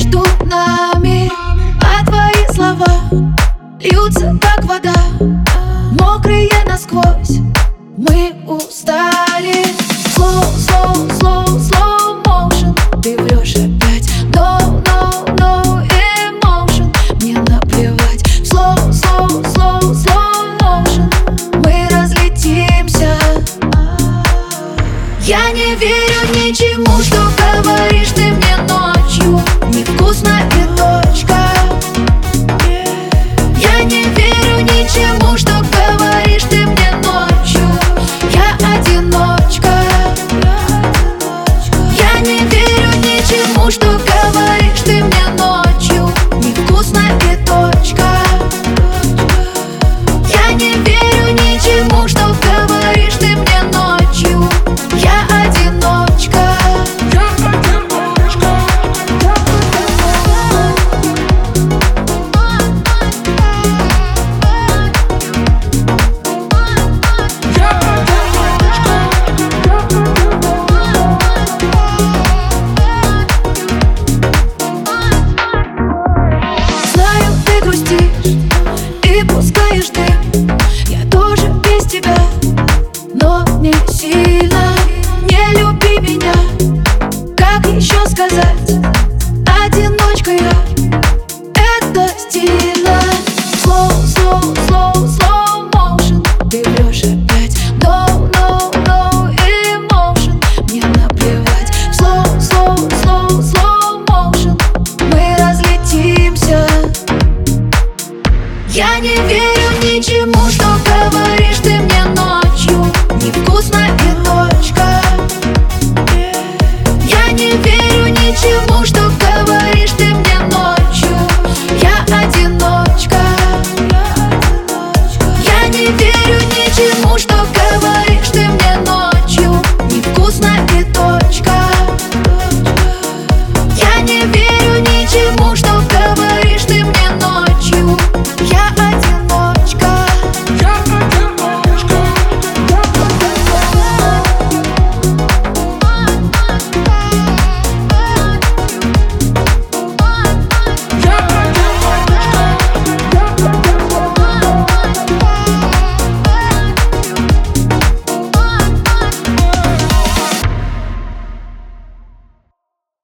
между нами, а твои слова льются, как вода, мокрые насквозь. Мы устали. Slow motion. Ты врешь опять. No emotion. Мне наплевать. Slow motion. Мы разлетимся. Я не верю ничему, что говоришь ты мне ночью. Невкусно и точка. Я не верю ничему, что говоришь ты мне ночью. Я одиночка. Я не верю ничему, что говоришь ты мне ночью. Невкусно и точка. Я не верю ничему, что говоришь ты мне ночью. Я одиночка. Знаю, ты грустишь и пускаешь дым. Я тоже без тебя, но не сильно. Не люби меня, как еще сказать? Одиночка я, это стильно. Slow motion. Ты врешь опять. No emotion. Мне наплевать. Slow motion. Мы разлетимся. Я не верю.